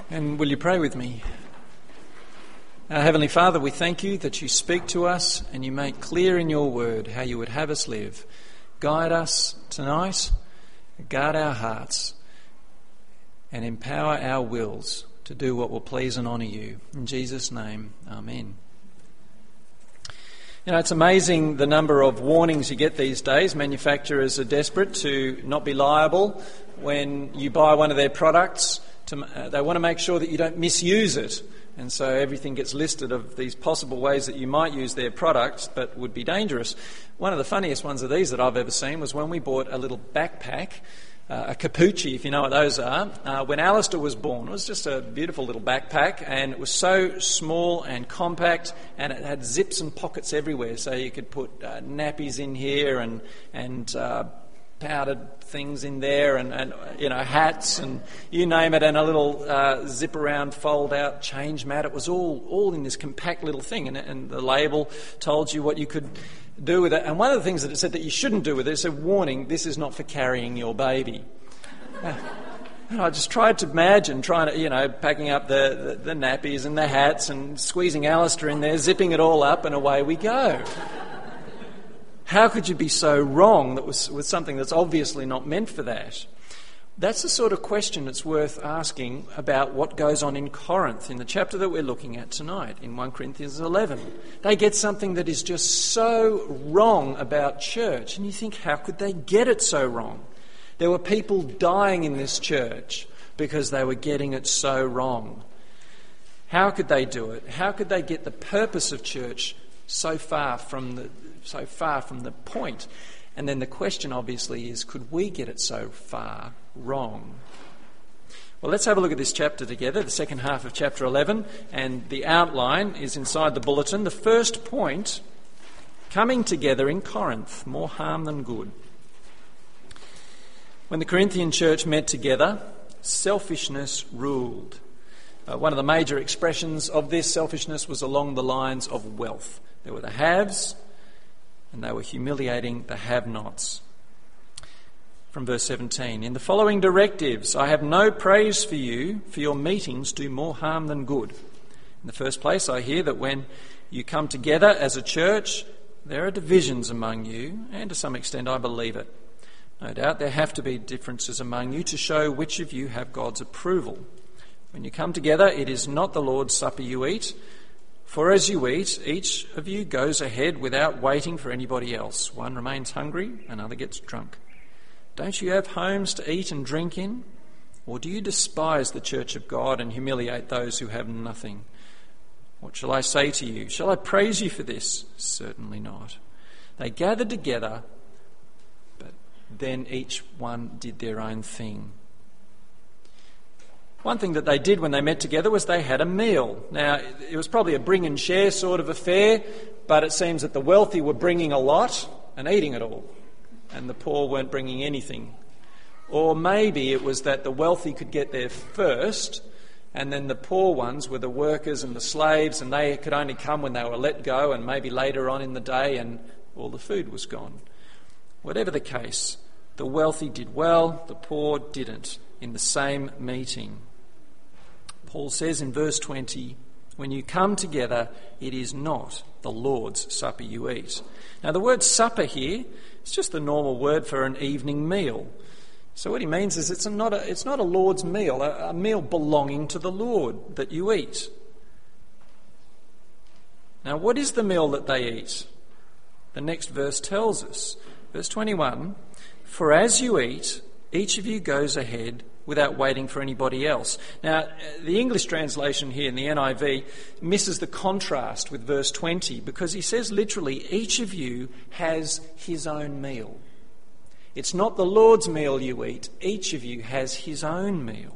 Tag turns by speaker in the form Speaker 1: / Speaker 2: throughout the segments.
Speaker 1: And will you pray with me? Our Heavenly Father, we thank you that you speak to us and you make clear in your word how you would have us live. Guide us tonight, guard our hearts, and empower our wills to do what will please and honour you. In Jesus' name, amen. You know, it's amazing the number of warnings you get these days. Manufacturers are desperate to not be liable when you buy one of their products. They want to make sure that you don't misuse it. And so everything gets listed of these possible ways that you might use their products but would be dangerous. One of the funniest ones of these that I've ever seen was when we bought a little backpack, a Capucci, if you know what those are, when Alistair was born. It was just a beautiful little backpack, and it was so small and compact, and it had zips and pockets everywhere, so you could put nappies in here and powdered things in there and you know, hats and you name it, and a little zip around fold out change mat. It was all in this compact little thing, and the label told you what you could do with it. And one of the things that it said that you shouldn't do with it, it said, warning, this is not for carrying your baby. And I just tried to imagine packing up the nappies and the hats and squeezing Alistair in there, zipping it all up, and away we go. How could you be so wrong with something that's obviously not meant for that? That's the sort of question that's worth asking about what goes on in Corinth, in the chapter that we're looking at tonight, in 1 Corinthians 11. They get something that is just so wrong about church, and you think, how could they get it so wrong? There were people dying in this church because they were getting it so wrong. How could they do it? How could they get the purpose of church so far from the point? And then the question obviously is, could we get it so far wrong? Well, let's have a look at this chapter together, the second half of chapter 11, and the outline is inside the bulletin. The first point, coming together in Corinth, more harm than good. When the Corinthian church met together, selfishness ruled. One of the major expressions of this selfishness was along the lines of wealth. There were the haves, and they were humiliating the have-nots. From verse 17, in the following directives, I have no praise for you, for your meetings do more harm than good. In the first place, I hear that when you come together as a church, there are divisions among you, and to some extent I believe it. No doubt there have to be differences among you to show which of you have God's approval. When you come together, it is not the Lord's Supper you eat, for as you eat, each of you goes ahead without waiting for anybody else. One remains hungry, another gets drunk. Don't you have homes to eat and drink in? Or do you despise the church of God and humiliate those who have nothing? What shall I say to you? Shall I praise you for this? Certainly not. They gathered together, but then each one did their own thing. One thing that they did when they met together was they had a meal. Now, it was probably a bring and share sort of affair, but it seems that the wealthy were bringing a lot and eating it all, and the poor weren't bringing anything. Or maybe it was that the wealthy could get there first, and then the poor ones were the workers and the slaves, and they could only come when they were let go, and maybe later on in the day, and all the food was gone. Whatever the case, the wealthy did well, the poor didn't, in the same meeting. Paul says in verse 20, when you come together, it is not the Lord's supper you eat. Now the word supper here is just the normal word for an evening meal. So what he means is it's not a Lord's meal, a meal belonging to the Lord that you eat. Now what is the meal that they eat? The next verse tells us. Verse 21, for as you eat, each of you goes ahead without waiting for anybody else. Now, the English translation here in the NIV misses the contrast with verse 20 because he says literally, each of you has his own meal. It's not the Lord's meal you eat. Each of you has his own meal.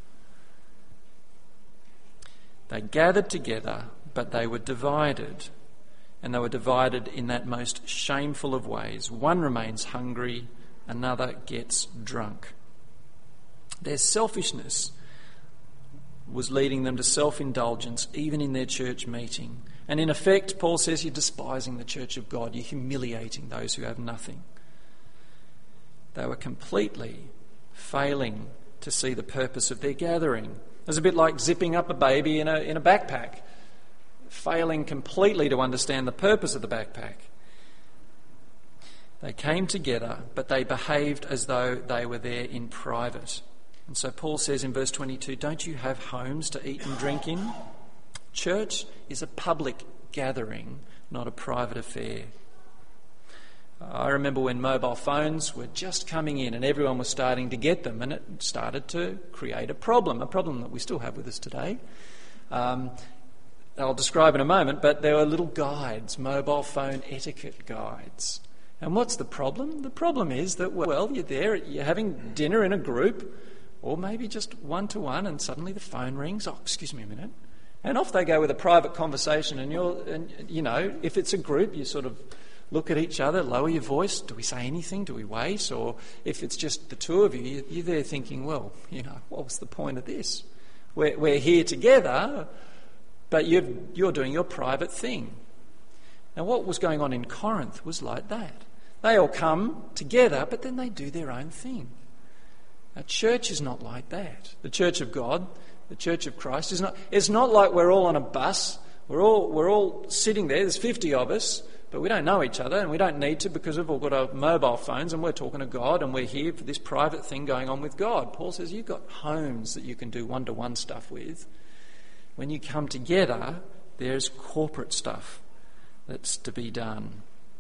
Speaker 1: They gathered together, but they were divided. And they were divided in that most shameful of ways. One remains hungry, another gets drunk. Their selfishness was leading them to self-indulgence, even in their church meeting. And in effect, Paul says, you're despising the church of God. You're humiliating those who have nothing. They were completely failing to see the purpose of their gathering. It was a bit like zipping up a baby in a backpack, failing completely to understand the purpose of the backpack. They came together, but they behaved as though they were there in private. And so Paul says in verse 22, don't you have homes to eat and drink in? Church is a public gathering, not a private affair. I remember when mobile phones were just coming in and everyone was starting to get them, and it started to create a problem that we still have with us today. I'll describe in a moment, but there were little guides, mobile phone etiquette guides. And what's the problem? The problem is that, well, you're there, you're having dinner in a group, or maybe just one-to-one, and suddenly the phone rings. Oh, excuse me a minute. And off they go with a private conversation, and you know, if it's a group, you sort of look at each other, lower your voice. Do we say anything? Do we wait? Or if it's just the two of you, you're there thinking, well, you know, what was the point of this? We're here together, but you're doing your private thing. Now, what was going on in Corinth was like that. They all come together, but then they do their own thing. Now, church is not like that. The church of God, the church of Christ, is not. It's not like we're all on a bus. We're all sitting there. There's 50 of us, but we don't know each other, and we don't need to because we've all got our mobile phones, and we're talking to God, and we're here for this private thing going on with God. Paul says you've got homes that you can do one-to-one stuff with. When you come together, there's corporate stuff that's to be done.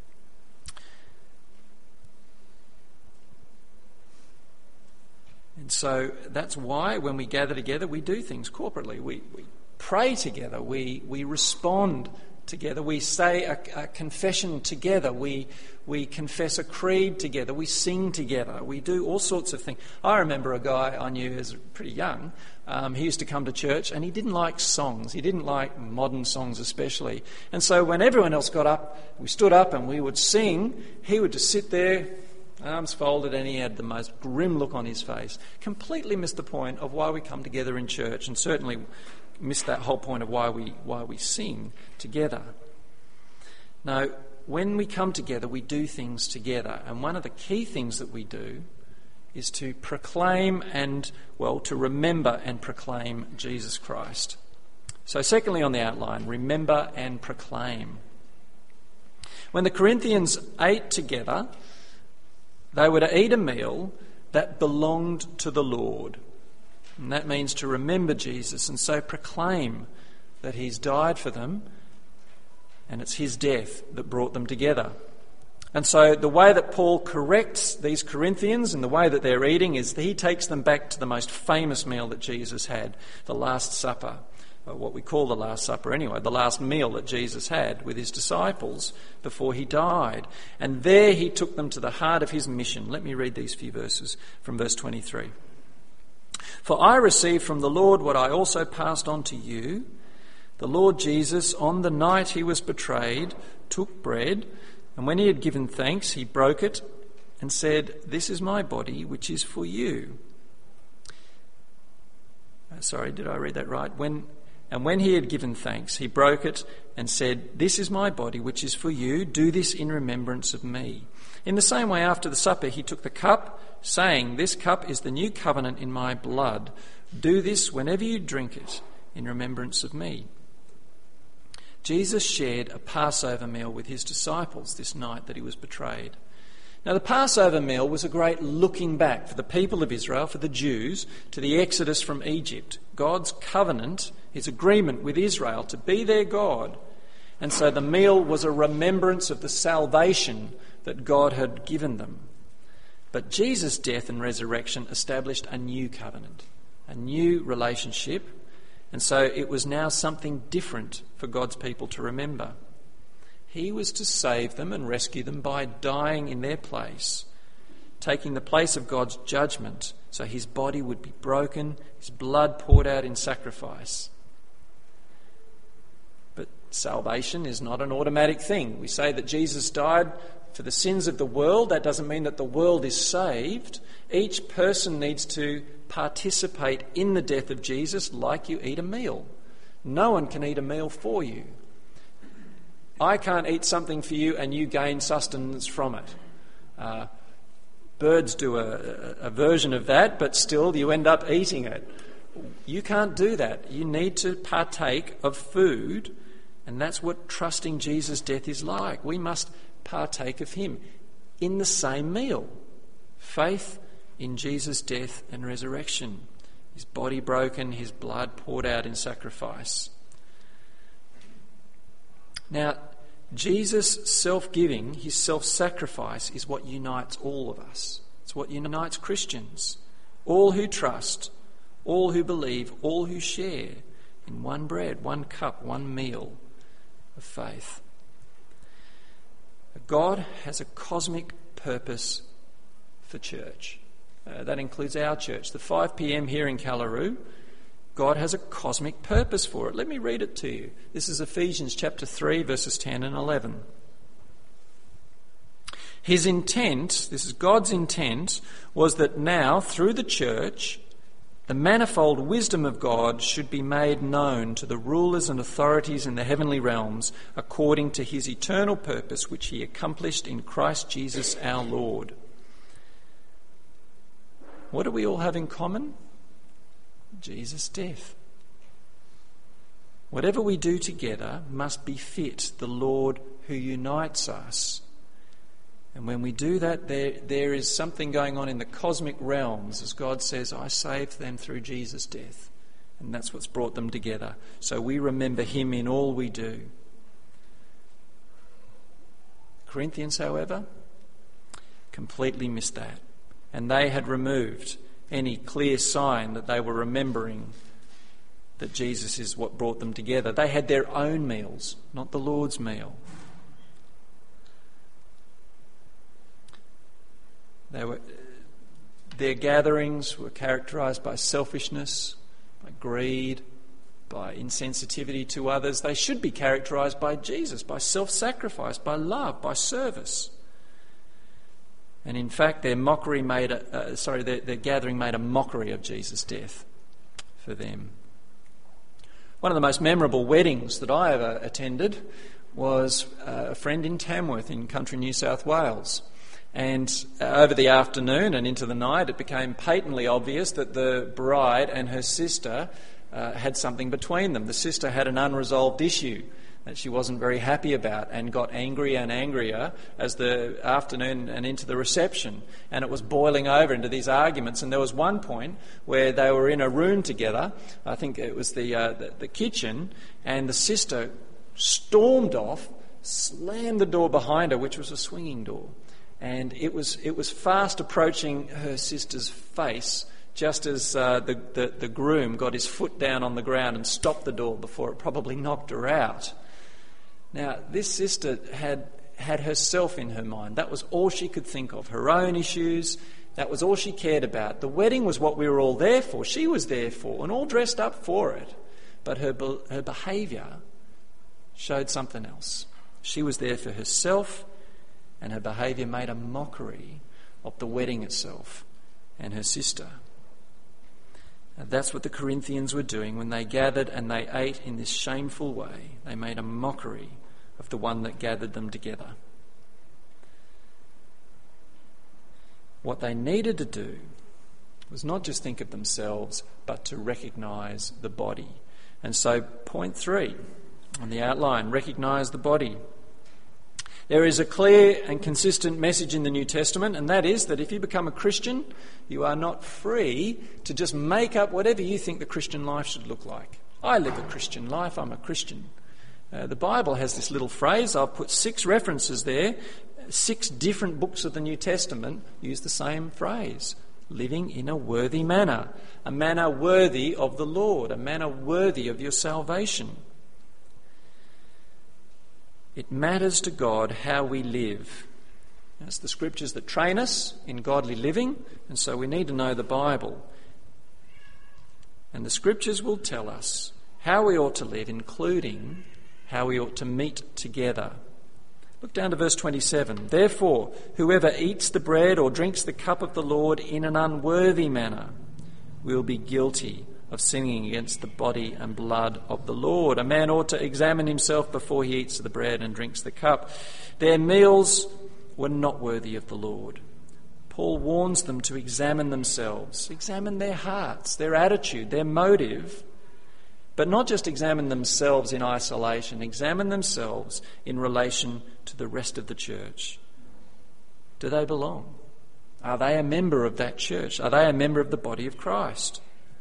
Speaker 1: And so that's why when we gather together, we do things corporately. We pray together. We respond together. We say a confession together. We confess a creed together. We sing together. We do all sorts of things. I remember a guy I knew as pretty young. He used to come to church and he didn't like songs. He didn't like modern songs especially. And so when everyone else got up, we stood up and we would sing. He would just sit there, arms folded, and he had the most grim look on his face. Completely missed the point of why we come together in church, and certainly missed that whole point of why we sing together. Now, when we come together, we do things together, and one of the key things that we do is to proclaim to remember and proclaim Jesus Christ. So secondly on the outline, remember and proclaim. When the Corinthians ate together, they were to eat a meal that belonged to the Lord. And that means to remember Jesus and so proclaim that he's died for them, and it's his death that brought them together. And so the way that Paul corrects these Corinthians and the way that they're eating is that he takes them back to the most famous meal that Jesus had, the Last Supper. What we call the Last Supper anyway, the last meal that Jesus had with his disciples before he died. And there he took them to the heart of his mission. Let me read these few verses from verse 23. For I received from the Lord what I also passed on to you. The Lord Jesus, on the night he was betrayed, took bread, and when he had given thanks, he broke it and said, "This is my body, which is for you." Sorry, did I read that right? And when he had given thanks, he broke it and said, "This is my body, which is for you. Do this in remembrance of me." In the same way, after the supper, he took the cup, saying, "This cup is the new covenant in my blood. Do this whenever you drink it in remembrance of me." Jesus shared a Passover meal with his disciples this night that he was betrayed. Now, the Passover meal was a great looking back for the people of Israel, for the Jews, to the Exodus from Egypt. God's covenant, his agreement with Israel to be their God. And so the meal was a remembrance of the salvation that God had given them. But Jesus' death and resurrection established a new covenant, a new relationship. And so it was now something different for God's people to remember. He was to save them and rescue them by dying in their place, taking the place of God's judgment, so his body would be broken, his blood poured out in sacrifice. But salvation is not an automatic thing. We say that Jesus died for the sins of the world. That doesn't mean that the world is saved. Each person needs to participate in the death of Jesus like you eat a meal. No one can eat a meal for you. I can't eat something for you and you gain sustenance from it. Birds do a version of that, but still you end up eating it. You can't do that. You need to partake of food, and that's what trusting Jesus' death is like. We must partake of him in the same meal. Faith in Jesus' death and resurrection. His body broken, his blood poured out in sacrifice. Now, Jesus' self-giving, his self-sacrifice, is what unites all of us. It's what unites Christians. All who trust, all who believe, all who share in one bread, one cup, one meal of faith. God has a cosmic purpose for church. That includes our church. The 5 p.m. here in Callaroo, God has a cosmic purpose for it. Let me read it to you. This is Ephesians chapter 3, verses 10 and 11. His intent, this is God's intent, was that now, through the church, the manifold wisdom of God should be made known to the rulers and authorities in the heavenly realms according to his eternal purpose, which he accomplished in Christ Jesus our Lord. What do we all have in common? Jesus' death. Whatever we do together must befit the Lord who unites us. And when we do that, there is something going on in the cosmic realms, as God says, I saved them through Jesus' death. And that's what's brought them together. So we remember him in all we do. Corinthians, however, completely missed that. And they had removed any clear sign that they were remembering that Jesus is what brought them together. They had their own meals, not the Lord's meal. Their gatherings were characterised by selfishness, by greed, by insensitivity to others. They should be characterised by Jesus, by self-sacrifice, by love, by service. And in fact, their gathering made a mockery of Jesus' death for them. One of the most memorable weddings that I ever attended was a friend in Tamworth in country New South Wales. And over the afternoon and into the night, it became patently obvious that the bride and her sister had something between them. The sister had an unresolved issue that she wasn't very happy about and got angrier and angrier as the afternoon and into the reception. And it was boiling over into these arguments. And there was one point where they were in a room together, I think it was the kitchen, and the sister stormed off, slammed the door behind her, which was a swinging door. And it was fast approaching her sister's face, just as the groom got his foot down on the ground and stopped the door before it probably knocked her out. Now, this sister had herself in her mind. That was all she could think of, her own issues. That was all she cared about. The wedding was what we were all there for. She was there for, and all dressed up for it. But her behaviour showed something else. She was there for herself, and her behaviour made a mockery of the wedding itself and her sister. And that's what the Corinthians were doing when they gathered and they ate in this shameful way. They made a mockery of the one that gathered them together. What they needed to do was not just think of themselves, but to recognise the body. And so point 3 on the outline, recognise the body. There is a clear and consistent message in the New Testament, and that is that if you become a Christian, you are not free to just make up whatever you think the Christian life should look like. I live a Christian life, I'm a Christian. The Bible has this little phrase, I've put 6 references there, 6 different books of the New Testament use the same phrase, living in a worthy manner, a manner worthy of the Lord, a manner worthy of your salvation. It matters to God how we live. It's the scriptures that train us in godly living, and so we need to know the Bible. And the scriptures will tell us how we ought to live, including how we ought to meet together. Look down to verse 27. Therefore, whoever eats the bread or drinks the cup of the Lord in an unworthy manner will be guilty of sinning against the body and blood of the Lord. A man ought to examine himself before he eats the bread and drinks the cup. Their meals were not worthy of the Lord. Paul warns them to examine themselves, examine their hearts, their attitude, their motive, but not just examine themselves in isolation, examine themselves in relation to the rest of the church. Do they belong? Are they a member of that church? Are they a member of the body of Christ?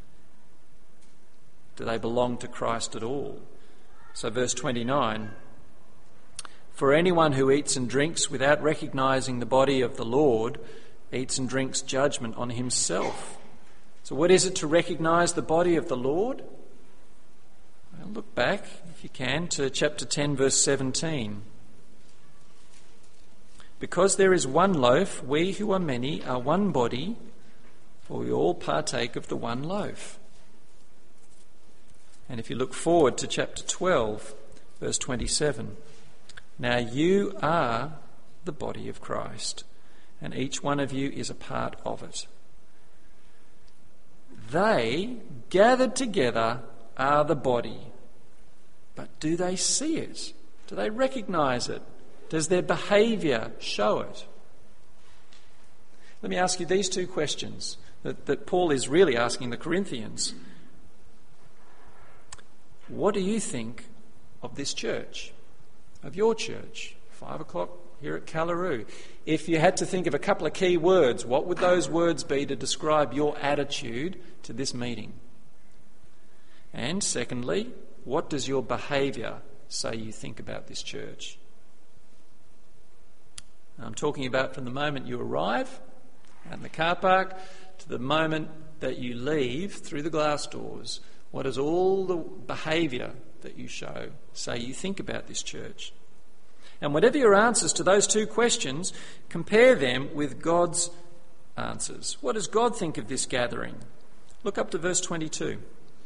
Speaker 1: Do they belong to Christ at all? So verse 29, for anyone who eats and drinks without recognising the body of the Lord eats and drinks judgment on himself. So what is it to recognise the body of the Lord? Well, look back, if you can, to chapter 10, verse 17. Because there is one loaf, we who are many are one body, for we all partake of the one loaf. And if you look forward to chapter 12, verse 27, now you are the body of Christ, and each one of you is a part of it. They, gathered together, are the body. But do they see it? Do they recognise it? Does their behaviour show it? Let me ask you these two questions that Paul is really asking the Corinthians. What do you think of this church, of your church, 5 o'clock here at Callaroo? If you had to think of a couple of key words, what would those words be to describe your attitude to this meeting? And secondly, what does your behaviour say you think about this church? I'm talking about from the moment you arrive out in the car park to the moment that you leave through the glass doors. What does all the behaviour that you show say you think about this church? And whatever your answers to those two questions, compare them with God's answers. What does God think of this gathering? Look up to verse 22.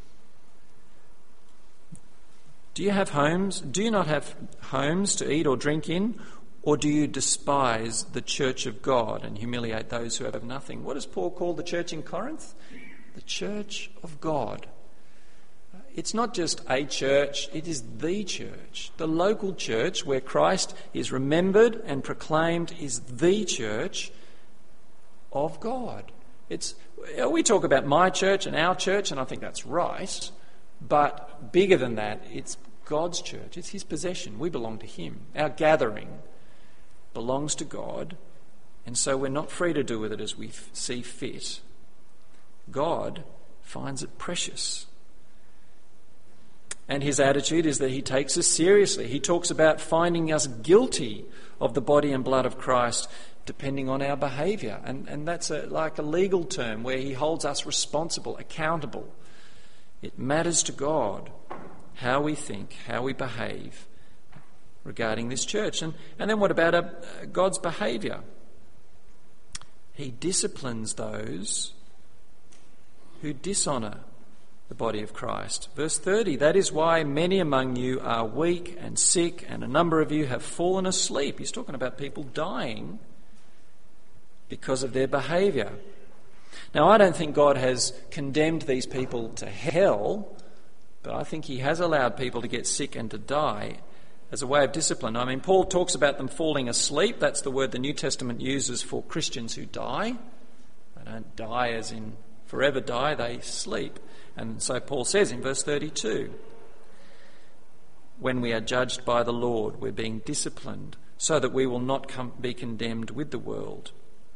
Speaker 1: Do you have homes? Do you not have homes to eat or drink in? Or do you despise the church of God and humiliate those who have nothing? What does Paul call the church in Corinth? The church of God. It's not just a church, it is the church. The local church where Christ is remembered and proclaimed is the church of God. We talk about my church and our church, and I think that's right. But bigger than that, it's God's church. It's his possession. We belong to him. Our gathering belongs to God, and so we're not free to do with it as we see fit. God finds it precious. And his attitude is that he takes us seriously. He talks about finding us guilty of the body and blood of Christ depending on our behaviour. And that's like a legal term where he holds us responsible, accountable. It matters to God how we think, how we behave regarding this church. And then what about God's behaviour? He disciplines those who dishonour the body of Christ. Verse 30, that is why many among you are weak and sick, and a number of you have fallen asleep. He's talking about people dying because of their behaviour. Now, I don't think God has condemned these people to hell, but I think he has allowed people to get sick and to die as a way of discipline. I mean, Paul talks about them falling asleep. That's the word the New Testament uses for Christians who die. They don't die as in forever die, they sleep. And so Paul says in verse 32, when we are judged by the Lord, we're being disciplined so that we will not be condemned with the world.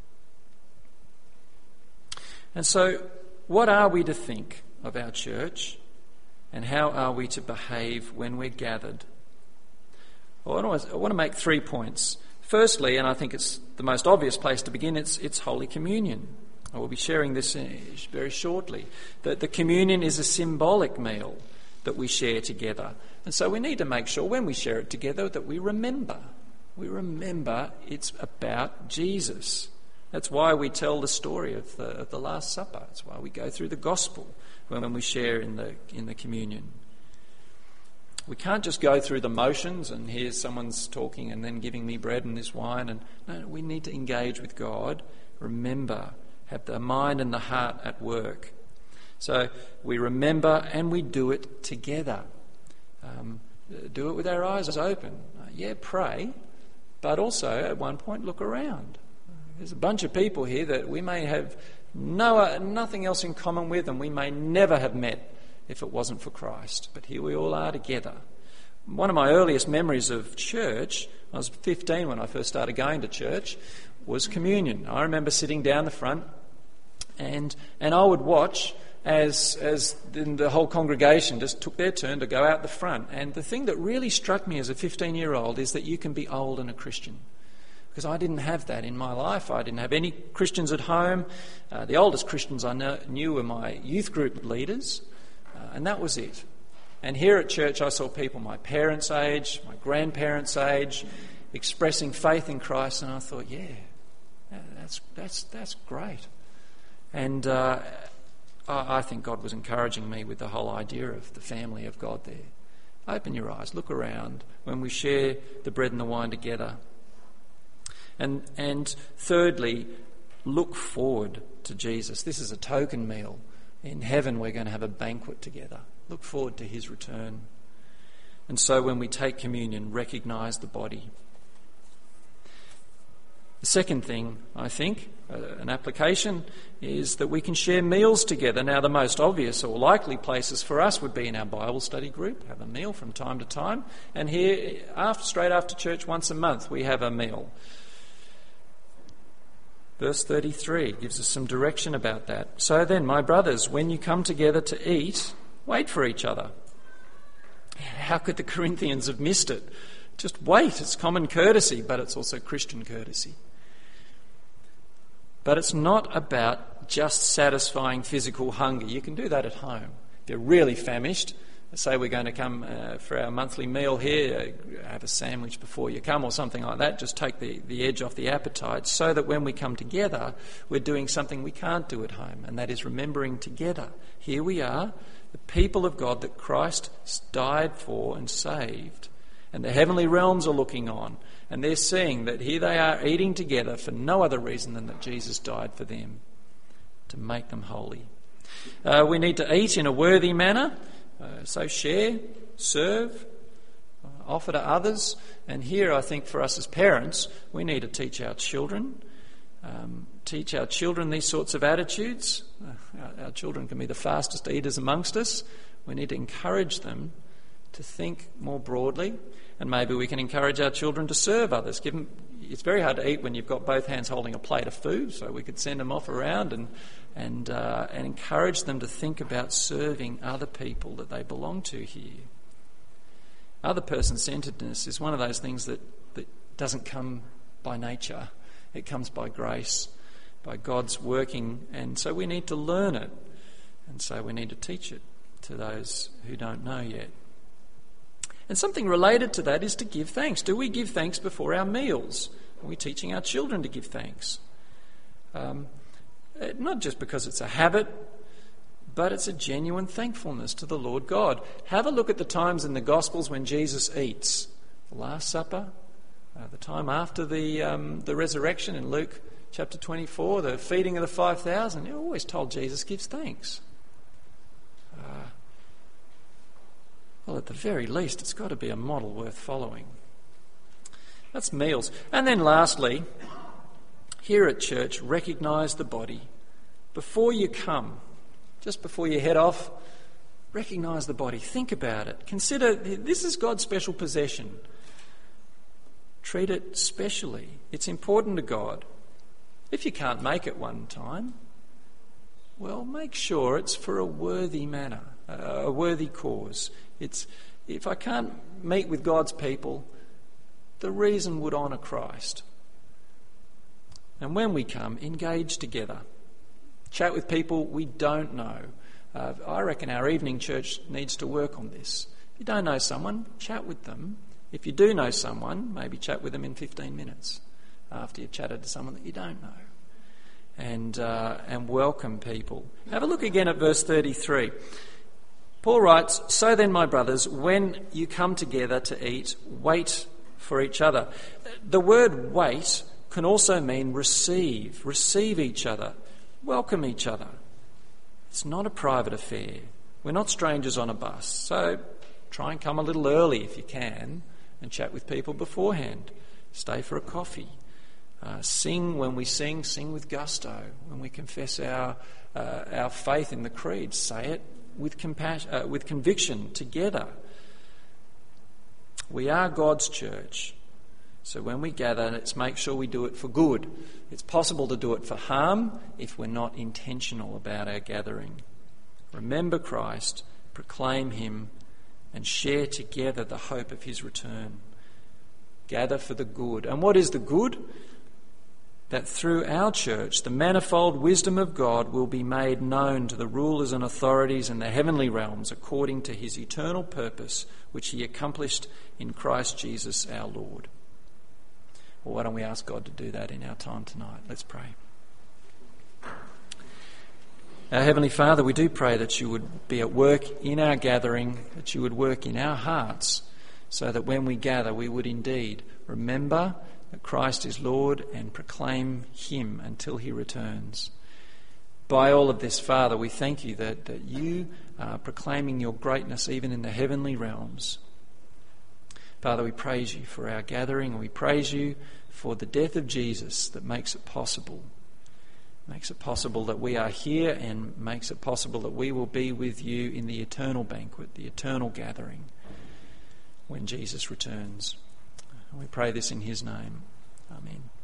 Speaker 1: And so what are we to think of our church, and how are we to behave when we're gathered? Well, I want to make 3 points. Firstly, and I think it's the most obvious place to begin, it's Holy Communion. I will be sharing this very shortly. That the communion is a symbolic meal that we share together. And so we need to make sure when we share it together that we remember. We remember it's about Jesus. That's why we tell the story of the Last Supper. That's why we go through the gospel when we share in the communion. We can't just go through the motions and hear someone's talking and then giving me bread and this wine. No, we need to engage with God, remember, have the mind and the heart at work. So we remember and we do it together. Do it with our eyes open. Pray, but also at one point look around. There's a bunch of people here that we may have nothing else in common with, and we may never have met if it wasn't for Christ. But here we all are together. One of my earliest memories of church, I was 15 when I first started going to church, was communion. I remember sitting down the front and I would watch as the whole congregation just took their turn to go out the front. And the thing that really struck me as a 15-year-old is that you can be old and a Christian. Because I didn't have that in my life. I didn't have any Christians at home. The oldest Christians I knew were my youth group leaders, and that was it. And here at church I saw people my parents' age, my grandparents' age, expressing faith in Christ, and I thought, yeah, that's great. And I think God was encouraging me with the whole idea of the family of God there. Open your eyes, look around when we share the bread and the wine together. And thirdly, look forward to Jesus. This is a token meal. In heaven we're going to have a banquet together. Look forward to his return. And so when we take communion, recognise the body. The second thing, I think, an application, is that we can share meals together. Now, the most obvious or likely places for us would be in our Bible study group, have a meal from time to time. And here, straight after church, once a month, we have a meal. Verse 33 gives us some direction about that. So then, my brothers, when you come together to eat, wait for each other. How could the Corinthians have missed it? Just wait. It's common courtesy, but it's also Christian courtesy. But it's not about just satisfying physical hunger. You can do that at home. If you're really famished, say we're going to come for our monthly meal here, have a sandwich before you come or something like that, just take the edge off the appetite, so that when we come together, we're doing something we can't do at home, and that is remembering together. Here we are, the people of God that Christ died for and saved, and the heavenly realms are looking on, and they're seeing that here they are eating together for no other reason than that Jesus died for them, to make them holy. We need to eat in a worthy manner. So share, serve, offer to others. And here I think for us as parents, we need to teach our children these sorts of attitudes. Our children can be the fastest eaters amongst us. We need to encourage them to think more broadly, and maybe we can encourage our children to serve others. It's very hard to eat when you've got both hands holding a plate of food, so we could send them off around and encourage them to think about serving other people that they belong to here. Other person-centeredness is one of those things that doesn't come by nature. It comes by grace, by God's working, and so we need to learn it, and so we need to teach it to those who don't know yet. And something related to that is to give thanks. Do we give thanks before our meals? Are we teaching our children to give thanks? Not just because it's a habit, but it's a genuine thankfulness to the Lord God. Have a look at the times in the Gospels when Jesus eats. The Last Supper, the time after the resurrection in Luke chapter 24, the feeding of the 5,000. You're always told Jesus gives thanks. Well, at the very least, it's got to be a model worth following. That's meals. And then lastly, here at church, recognise the body. Before you come, just before you head off, recognise the body. Think about it. Consider this is God's special possession. Treat it specially. It's important to God. If you can't make it one time, well, make sure it's for a worthy manner, a worthy cause. If I can't meet with God's people, the reason would honour Christ. And when we come, engage together. Chat with people we don't know. I reckon our evening church needs to work on this. If you don't know someone, chat with them. If you do know someone, maybe chat with them in 15 minutes after you've chatted to someone that you don't know. And welcome people. Have a look again at verse 33. Paul writes, "So then, my brothers, when you come together to eat, wait for each other." The word wait can also mean receive each other, welcome each other. It's not a private affair. We're not strangers on a bus, so try and come a little early if you can and chat with people beforehand. Stay for a coffee. Sing when we sing with gusto. When we confess our faith in the creed, say it with conviction together. We are God's church. So when we gather, let's make sure we do it for good. It's possible to do it for harm if we're not intentional about our gathering. Remember Christ, proclaim him, and share together the hope of his return. Gather for the good. And what is the good? That through our church, the manifold wisdom of God will be made known to the rulers and authorities in the heavenly realms according to his eternal purpose, which he accomplished in Christ Jesus our Lord. Well, why don't we ask God to do that in our time tonight? Let's pray. Our Heavenly Father, we do pray that you would be at work in our gathering, that you would work in our hearts, so that when we gather we would indeed remember that Christ is Lord and proclaim him until he returns. By all of this, Father, we thank you that you are proclaiming your greatness even in the heavenly realms. Father, we praise you for our gathering, and we praise you for the death of Jesus that makes it possible. Makes it possible that we are here, and makes it possible that we will be with you in the eternal banquet, the eternal gathering, when Jesus returns. We pray this in his name. Amen.